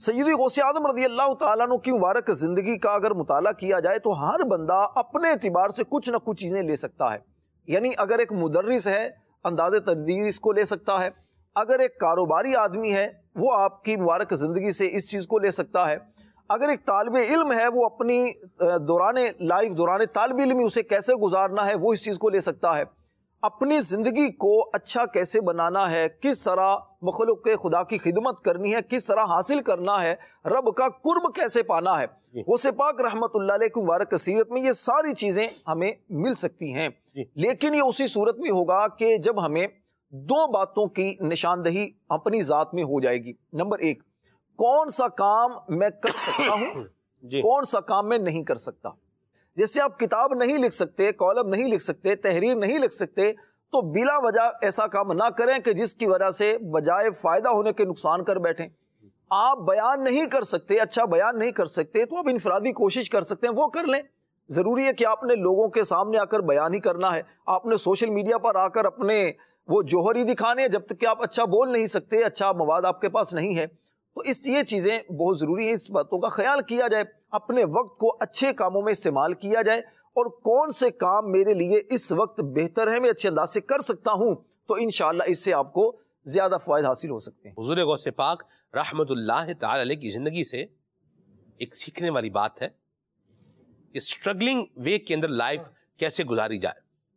سیدی غوث اعظم رضی اللہ تعالیٰ عنہ کی مبارک زندگی کا اگر مطالعہ کیا جائے تو ہر بندہ اپنے اعتبار سے کچھ نہ کچھ چیزیں لے سکتا ہے. یعنی اگر ایک مدرس ہے انداز تدریس کو لے سکتا ہے، اگر ایک کاروباری آدمی ہے وہ آپ کی مبارک زندگی سے اس چیز کو لے سکتا ہے، اگر ایک طالب علم ہے وہ اپنی دوران طالب علمی اسے کیسے گزارنا ہے وہ اس چیز کو لے سکتا ہے. اپنی زندگی کو اچھا کیسے بنانا ہے، کس طرح مخلوق کے خدا کی خدمت کرنی ہے، کس طرح حاصل کرنا ہے، رب کا قرب کیسے پانا ہے، غوث پاک رحمت اللہ علیہ کی مبارک سیرت میں یہ ساری چیزیں ہمیں مل سکتی ہیں. لیکن یہ اسی صورت میں ہوگا کہ جب ہمیں دو باتوں کی نشاندہی اپنی ذات میں ہو جائے گی. نمبر ایک، کون سا کام میں کر سکتا ہوں، کون سا کام میں نہیں کر سکتا. جیسے آپ کتاب نہیں لکھ سکتے، کالم نہیں لکھ سکتے، تحریر نہیں لکھ سکتے، تو بلا وجہ ایسا کام نہ کریں کہ جس کی وجہ سے بجائے فائدہ ہونے کے نقصان کر بیٹھیں. آپ بیان نہیں کر سکتے، اچھا بیان نہیں کر سکتے تو آپ انفرادی کوشش کر سکتے ہیں، وہ کر لیں. ضروری ہے کہ آپ نے لوگوں کے سامنے آ کر بیان ہی کرنا ہے، آپ نے سوشل میڈیا پر آ کر اپنے وہ جوہر ہی دکھانے ہیں. جب تک کہ آپ اچھا بول نہیں سکتے، اچھا مواد آپ کے پاس نہیں ہے، تو یہ چیزیں بہت ضروری ہیں. اس باتوں کا خیال کیا جائے، اپنے وقت کو اچھے کاموں میں استعمال کیا جائے، اور کون سے کام میرے لیے اس وقت بہتر ہے، میں اچھے انداز سے کر سکتا ہوں، تو انشاءاللہ اس سے آپ کو زیادہ فوائد حاصل ہو سکتے ہیں. حضور غوث پاک رحمت اللہ تعالی علیہ کی زندگی سے ایک سیکھنے والی بات ہے اسٹرگلنگ وے کے اندر لائف کیسے گزاری جائے.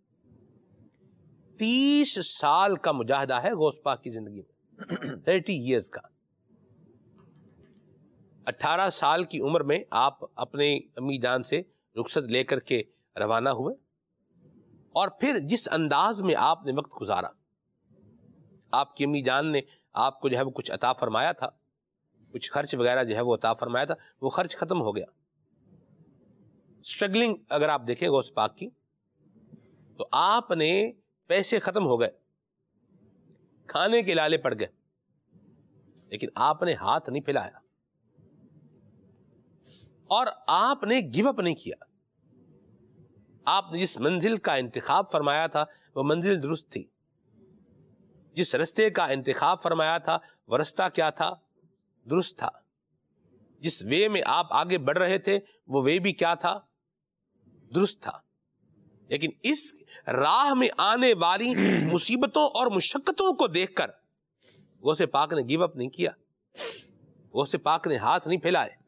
30 سال کا مجاہدہ ہے غوث پاک کی زندگی میں، 30 ایئرز کا. 18 سال کی عمر میں آپ اپنے امی جان سے رخصت لے کر کے روانہ ہوئے، اور پھر جس انداز میں آپ نے وقت گزارا، آپ کی امی جان نے آپ کو جو ہے وہ کچھ عطا فرمایا تھا، کچھ خرچ وغیرہ جو ہے وہ عطا فرمایا تھا، وہ خرچ ختم ہو گیا. اسٹرگلنگ اگر آپ دیکھیں غوث پاک کی، تو آپ نے پیسے ختم ہو گئے، کھانے کے لالے پڑ گئے، لیکن آپ نے ہاتھ نہیں پھیلایا، اور آپ نے گیو اپ نہیں کیا. آپ نے جس منزل کا انتخاب فرمایا تھا وہ منزل درست تھی، جس رستے کا انتخاب فرمایا تھا وہ رستہ کیا تھا، درست تھا. جس وے میں آپ آگے بڑھ رہے تھے وہ وے بھی کیا تھا، درست تھا. لیکن اس راہ میں آنے والی مصیبتوں اور مشقتوں کو دیکھ کر غوث پاک نے گیو اپ نہیں کیا، غوث پاک نے ہاتھ نہیں پھیلائے.